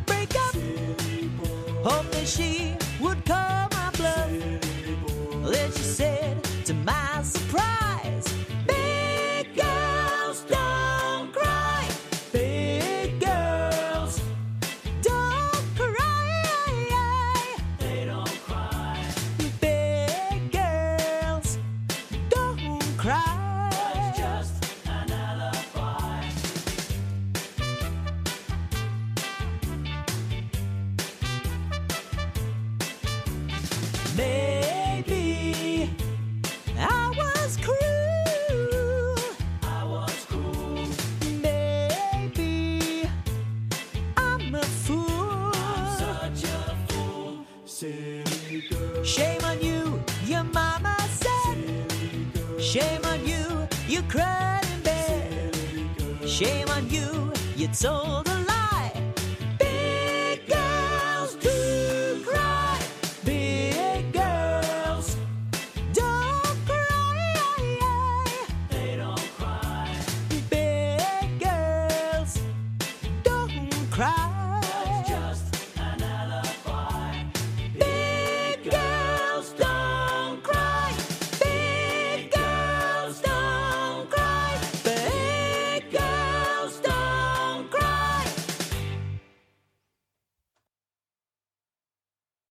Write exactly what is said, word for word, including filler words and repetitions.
break up, hoping she would call my bluff. Then she said, to my surprise, big girls don't cry. Big girls don't cry. They don't cry. Big girls don't cry. It's just an alibi. Maybe I was cruel. I was cruel. Maybe I'm a fool. I'm such a fool. Silly girl. Shame on you, your mama said. Silly girl. Shame on you, you cried in bed. Silly girl. Shame on you, you told